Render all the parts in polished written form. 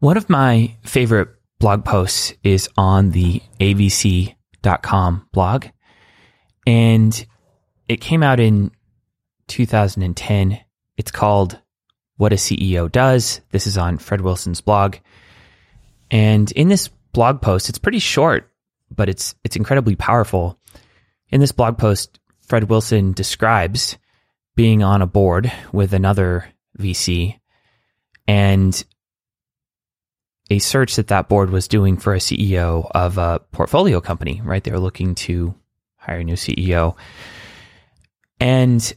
One of my favorite blog posts is on the avc.com blog, and it came out in 2010. It's called What a CEO Does. This is on Fred Wilson's blog. And in this blog post, it's pretty short, but it's incredibly powerful. In this blog post, Fred Wilson describes being on a board with another VC and a search that board was doing for a CEO of a portfolio company, right? They were looking to hire a new CEO. And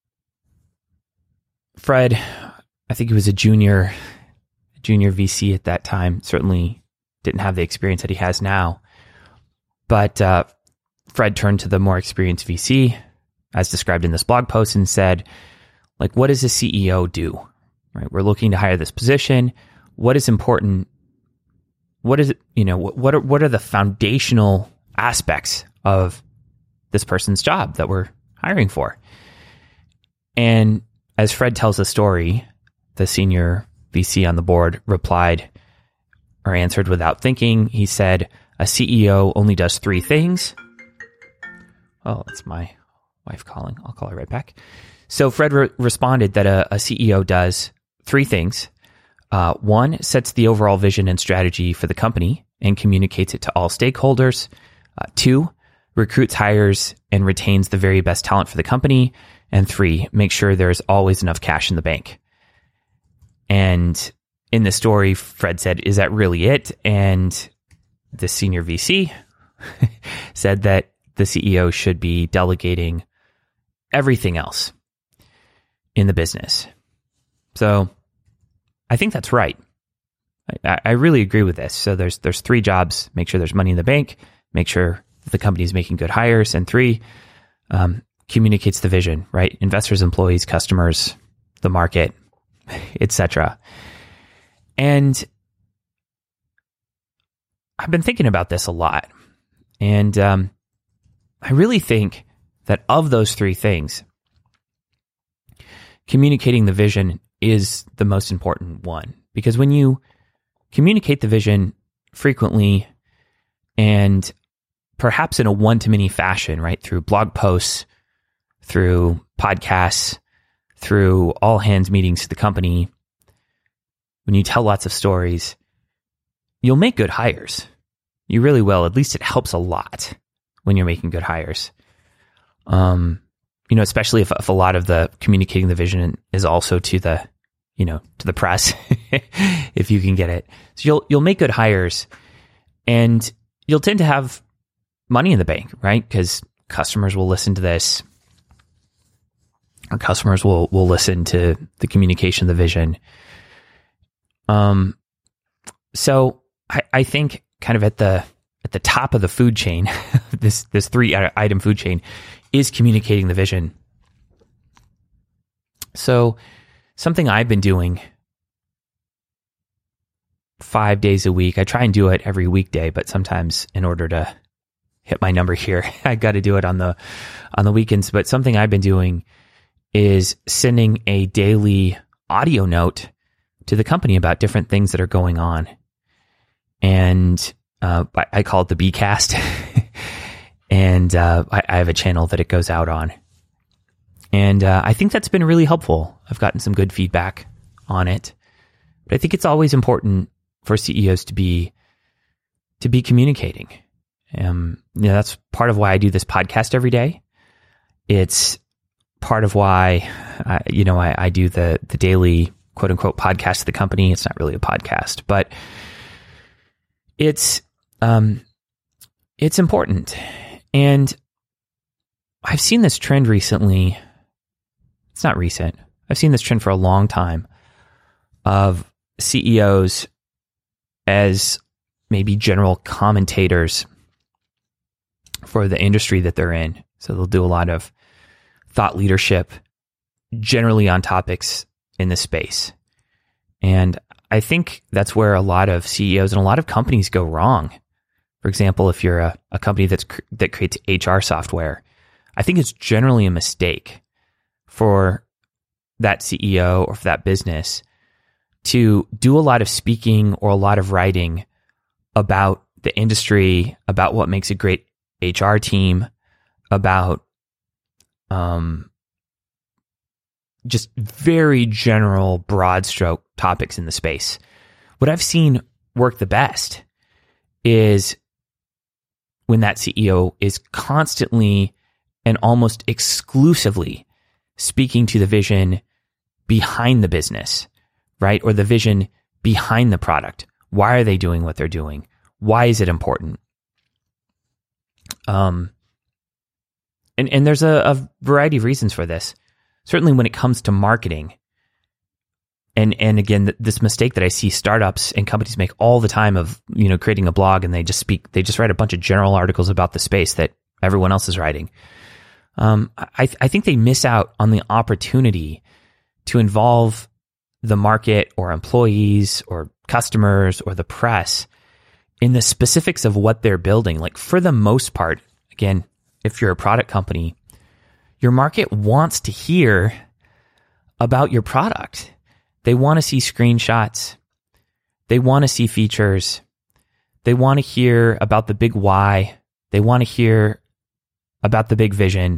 Fred, I think he was a junior VC at that time, certainly didn't have the experience that he has now. But Fred turned to the more experienced VC, as described in this blog post, and said, like, what does a CEO do? Right? We're looking to hire this position. What is important? What is it, what are the foundational aspects of this person's job that we're hiring for? And as Fred tells the story, the senior VC on the board replied or answered without thinking. He said, a CEO only does three things. Oh, it's my wife calling. I'll call her right back. So Fred responded that a CEO does three things. One, sets the overall vision and strategy for the company and communicates it to all stakeholders. Two, recruits, hires, and retains the very best talent for the company. And three, make sure there's always enough cash in the bank. And in the story, Fred said, is that really it? And the senior VC said that the CEO should be delegating everything else in the business. So I think that's right. I really agree with this. So there's three jobs: make sure there's money in the bank, make sure the company is making good hires, and three, communicates the vision, right? Investors, employees, customers, the market, etc. And I've been thinking about this a lot. And I really think that of those three things, communicating the vision is the most important one. Because when you communicate the vision frequently and perhaps in a one-to-many fashion, right, through blog posts, through podcasts, through all hands meetings to the company, when you tell lots of stories, you'll make good hires. You really will. At least it helps a lot when you're making good hires. Especially if a lot of the communicating the vision is also to the press, if you can get it. So you'll make good hires, and you'll tend to have money in the bank, right? Because customers will listen to this. Our customers will listen to the communication, the vision. So I think kind of at the top of the food chain, this three item food chain is communicating the vision. So something I've been doing 5 days a week, I try and do it every weekday, but sometimes in order to hit my number here, I got to do it on the weekends. But something I've been doing is sending a daily audio note to the company about different things that are going on. And I call it the Bcast. And I have a channel that it goes out on. And I think that's been really helpful. I've gotten some good feedback on it. But I think it's always important for CEOs to be communicating. That's part of why I do this podcast every day. It's part of why I do the daily quote unquote podcast to the company. It's not really a podcast, but it's important. And I've seen this trend recently. It's not recent. I've seen this trend for a long time of CEOs as maybe general commentators for the industry that they're in. So they'll do a lot of thought leadership, generally on topics in this space. And I think that's where a lot of CEOs and a lot of companies go wrong. For example, if you're a company that creates HR software, I think it's generally a mistake for that CEO or for that business to do a lot of speaking or a lot of writing about the industry, about what makes a great HR team, about just very general, broad stroke topics in the space. What I've seen work the best is when that CEO is constantly and almost exclusively speaking to the vision behind the business, right? Or the vision behind the product. Why are they doing what they're doing? Why is it important? And there's a variety of reasons for this. Certainly when it comes to marketing, and again, this mistake that I see startups and companies make all the time of, creating a blog and they just write a bunch of general articles about the space that everyone else is writing. I think they miss out on the opportunity to involve the market or employees or customers or the press in the specifics of what they're building. Like, for the most part, again, if you're a product company, your market wants to hear about your product. They want to see screenshots. They want to see features. They want to hear about the big why. They want to hear about the big vision.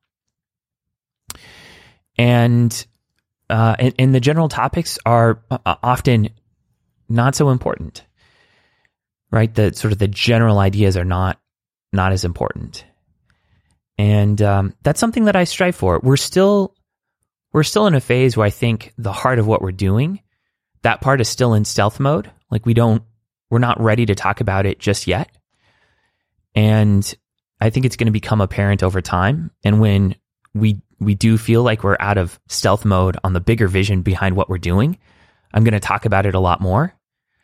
And the general topics are often not so important, right? The sort of the general ideas are not as important. And that's something that I strive for. We're still in a phase where I think the heart of what we're doing, that part is still in stealth mode. Like, we're not ready to talk about it just yet. And I think it's going to become apparent over time. And when we do feel like we're out of stealth mode on the bigger vision behind what we're doing, I'm going to talk about it a lot more.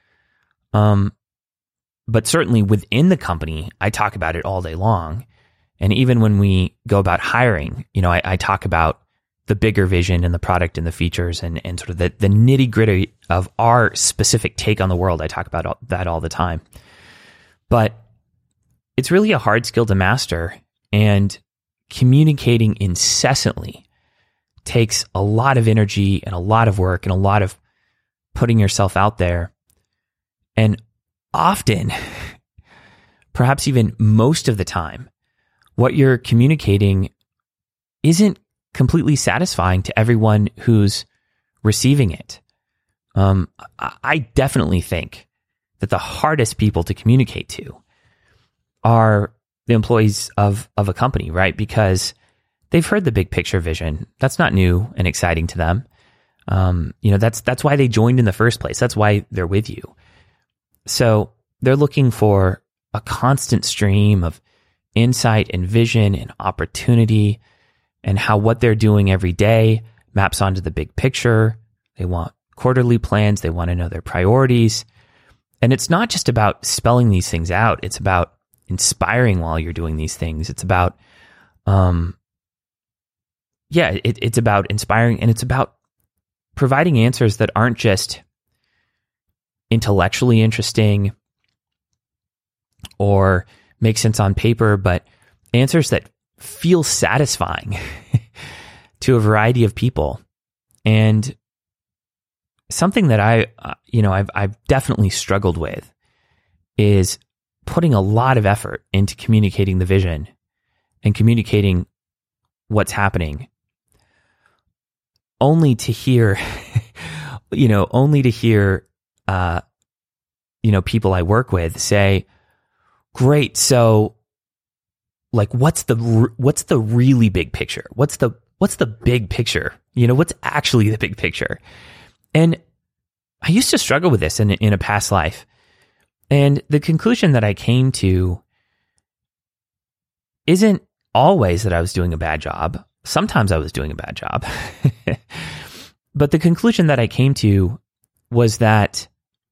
But certainly within the company, I talk about it all day long. And even when we go about hiring, I talk about the bigger vision and the product and the features and sort of the nitty gritty of our specific take on the world. I talk about that all the time. But it's really a hard skill to master, and communicating incessantly takes a lot of energy and a lot of work and a lot of putting yourself out there. And often, perhaps even most of the time, what you're communicating isn't completely satisfying to everyone who's receiving it. I definitely think that the hardest people to communicate to are the employees of a company, right? Because they've heard the big picture vision. That's not new and exciting to them. That's why they joined in the first place. That's why they're with you. So they're looking for a constant stream of insight and vision and opportunity, and how what they're doing every day maps onto the big picture. They want quarterly plans. They want to know their priorities. And it's not just about spelling these things out. It's about inspiring while you're doing these things. It's about, it's about inspiring, and it's about providing answers that aren't just intellectually interesting or make sense on paper, but answers that feel satisfying to a variety of people. And something that I've definitely struggled with is putting a lot of effort into communicating the vision and communicating what's happening, only to hear, people I work with say, "Great, so like, what's the really big picture? What's the big picture? What's actually the big picture?" And I used to struggle with this in a past life. And the conclusion that I came to isn't always that I was doing a bad job. Sometimes I was doing a bad job. But the conclusion that I came to was that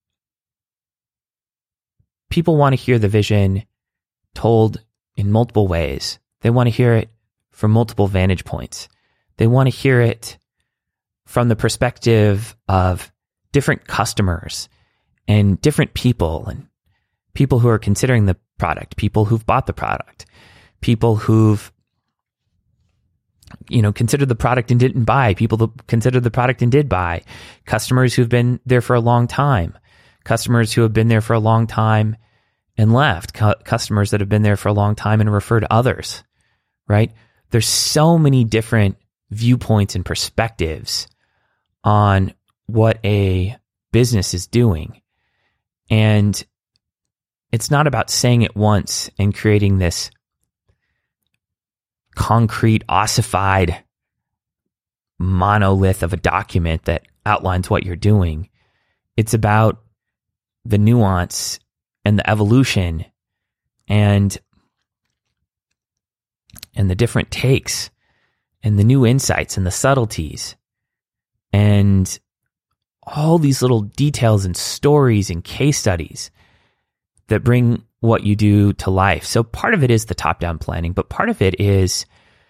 people want to hear the vision told in multiple ways. They want to hear it from multiple vantage points. They want to hear it from the perspective of different customers and different people, and people who are considering the product, people who've bought the product, people who've considered the product and didn't buy, people that considered the product and did buy, customers who've been there for a long time, customers who have been there for a long time and left, customers that have been there for a long time and referred others, right? There's so many different viewpoints and perspectives on what a business is doing. And it's not about saying it once and creating this concrete, ossified monolith of a document that outlines what you're doing. It's about the nuance and the evolution and the different takes and the new insights and the subtleties and all these little details and stories and case studies that bring what you do to life. So part of it is the top-down planning, but part of it is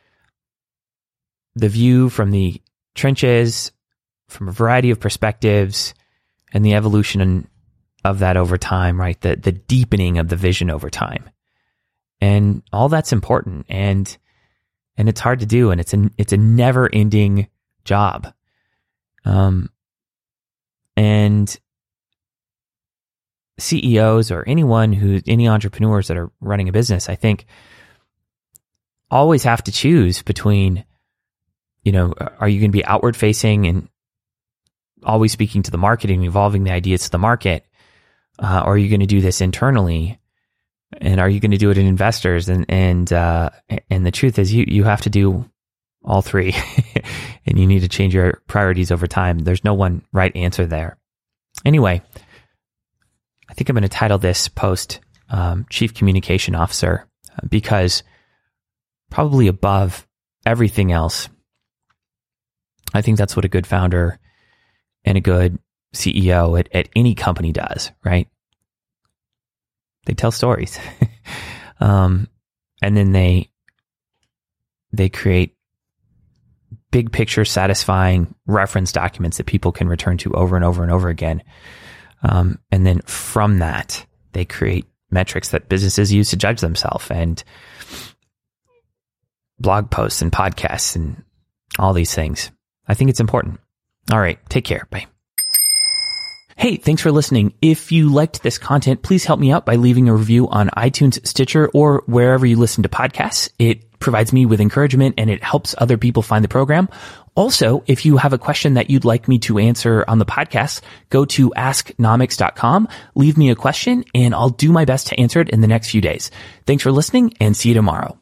the view from the trenches, from a variety of perspectives, and the evolution of that over time, right? The deepening of the vision over time. And all that's important. And it's hard to do. And it's a never-ending job. And CEOs or any entrepreneurs that are running a business, I think, always have to choose between, are you going to be outward facing and always speaking to the market and evolving the ideas to the market? Or are you going to do this internally? And are you going to do it in investors? And the truth is you have to do all three and you need to change your priorities over time. There's no one right answer there. Anyway, I think I'm going to title this post Chief Communication Officer because probably above everything else, I think that's what a good founder and a good CEO at any company does, right? They tell stories. And then they create big picture, satisfying reference documents that people can return to over and over and over again. And then from that, they create metrics that businesses use to judge themselves, and blog posts and podcasts and all these things. I think it's important. All right. Take care. Bye. Hey, thanks for listening. If you liked this content, please help me out by leaving a review on iTunes, Stitcher, or wherever you listen to podcasts. It provides me with encouragement and it helps other people find the program. Also, if you have a question that you'd like me to answer on the podcast, go to asknomics.com, leave me a question, and I'll do my best to answer it in the next few days. Thanks for listening and see you tomorrow.